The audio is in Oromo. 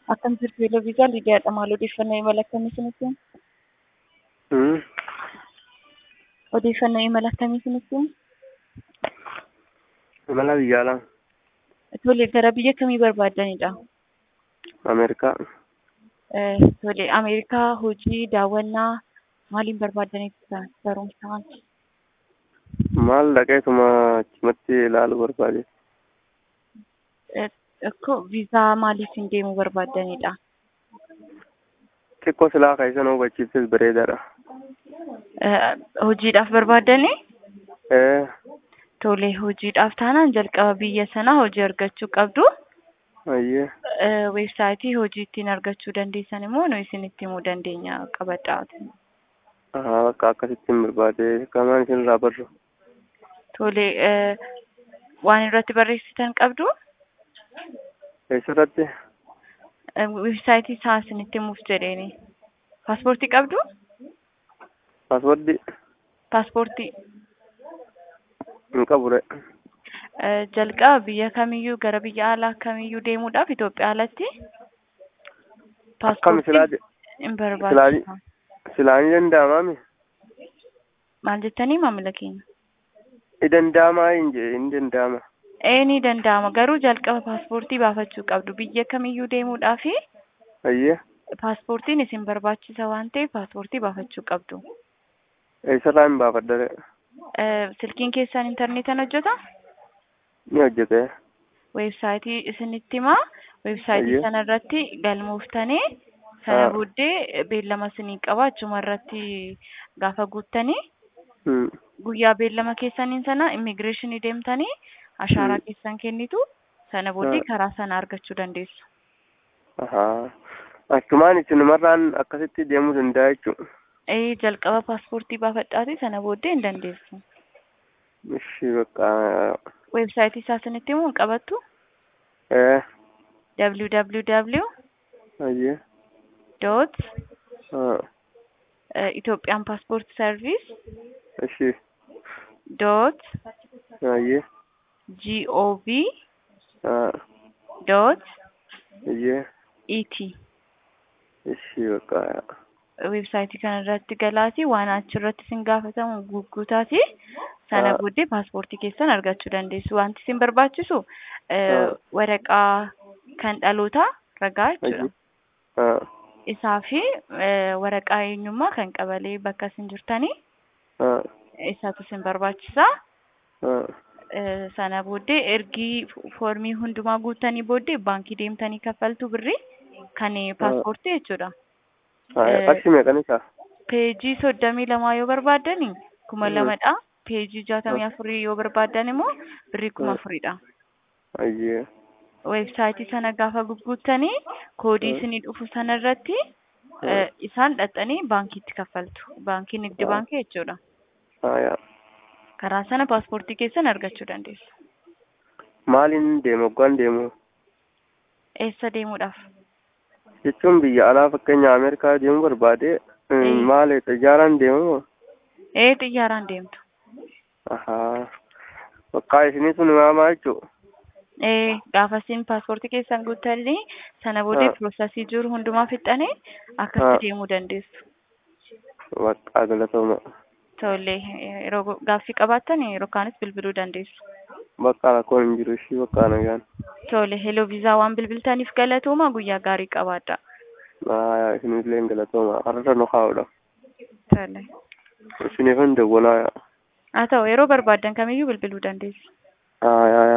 Akkam jirtu Eloviisaa Lidiyaadha. Maal odeeffannoo imala akkamii isinitti himu? Odeeffannoo imala akkamii isinitti himu? Imala biyya alaa Tole, gara biyya kamii barbaaddanidha? Ameerikaa. Tole, Ameerikaa hojii daawwannaa maaliin barbaaddanitti barumsaan? Maal dhaqeetuma achumatti ilaaluu barbaade. Akkoo viizaa maaliitiin deemuu barbaaddanidha? Xiqqoo silaa keessan hubachiiftes bareedaadha. Hojiidhaaf barbaaddanii? Eh, Tole, hojiidhaaf taanaan jalqaba biyya sanaa hojii argachuu qabdu. ayyee. Weebsaayitii hojii ittiin argachuu dandeessan immoo nu isinitti himuu dandeenya qabadhaa. Bakka akkasittiin barbaade kamaan isin irraa barru. Tole, waan irratti barreessitan qabdu? Eessarratti? Weebsaayitii isaa isinitti himuuf jedheeni. Paaspoortii qabdu? Paaswordii Paaspoortii. hin qabure. Jalqaba biyya kamiyyuu gara biyya alaa kamiyyuu deemuudhaaf Itoophiyaa alatti Akkami silaa hin barbaachisa. silaa ni danda'amaami? Maal jettanii maamila keenya? Ni danda'amaa hin danda'ama. Ni danda'ama. Garuu jalqaba paaspoortii baafachuu qabdu. Biyya kamiyyuu deemuudhaaf Ayyee. paaspoortiin isin barbaachisa waan ta'eef paaspoortii baafachuu qabdu. Eessarraa hin baafadda? Silkiin keessan intarneetaan hojjetaa? Ni hojjete. Weebsaayitii isinitti himaa. Weebsaayitii sana irratti galmooftanii sana booddee beellama isinii qaba. Achuma irratti gaafa guuttanii guyyaa beellama keessaniin sana immigireeshinii deemtanii ashaaraa keessan kennitu. Sana booddee karaa sana argachuu dandeessu. Achumaan isinumarraan akkasitti deemuu danda'a jechuudha. Jalqaba paaspoortii baafadhaati sana booddee hin dandeessu. Ishii bakka. Weebsaayitii isaa isinitti himuu hin qabattu? www. Ayyee. dot Ethiopian Passport Service. Ishii. dot Ayyee. gov. dot Ayyee. et. Ishii bakka. Weebsaayitii kana irratti galaatii waan achirratti isin gaafatamu guuttaati. Sana booddee paaspoortii keessan argachuu dandeessu. Wanti isin barbaachisu waraqaa kan dhalootaa ragaa jechuudha. Isaa fi waraqaa eenyummaa kan qabalee bakka isin jirtanii isaatu isin barbaachisa. Sana booddee ergii foormii hundumaa guuttanii booddee baankii deemtanii kaffaltu birrii kan paaspoortii jechuudha. Qarshii meeqan isaa? Peejii 32 yoo barbaaddani 2,000dha. Peejii 64 yoo barbaaddan immoo birrii 4,000dha. Ayyee. Weebsaayitii sana gaafa guuttanii koodii isinii dhufu sana irratti isaan dhaxxanii baankiitti kaffaltu. Baankii Nigdi Baankii jechuudha. Karaa sana paaspoortii keessan argachuu dandeessu. Maaliin deemu? Hoggaan deemu? Eessa deemuudhaaf? Jechuun biyya alaa fakkeenya Ameerikaa deemuu barbaade maali xiyyaaraan deemu? Xiyyaaraan deemtu. Bakka isinii sun maamaa jechuudha. Gaafa isin paaspoortii keessan guuttanii sana booddee piroosasii jiru hundumaa fixanii akkasitti deemuu dandeessu. Bakka galatooma. Tole, yeroo gaaffii qabaattan yeroo kaanis bilbiluu dandeessu. Bakka rakkoon hin jiru ishii bakka nagaan. Tole, Eloviisaa waan bilbiltaniif galatooma. Guyyaa gaarii qabaadha. Isinillee galatooma. Har'a nu kaa'udha. Tole. Isiniif hin dawwalaa. Haa ta'u yeroo barbaaddan kamiyyuu bilbiluu dandeessu.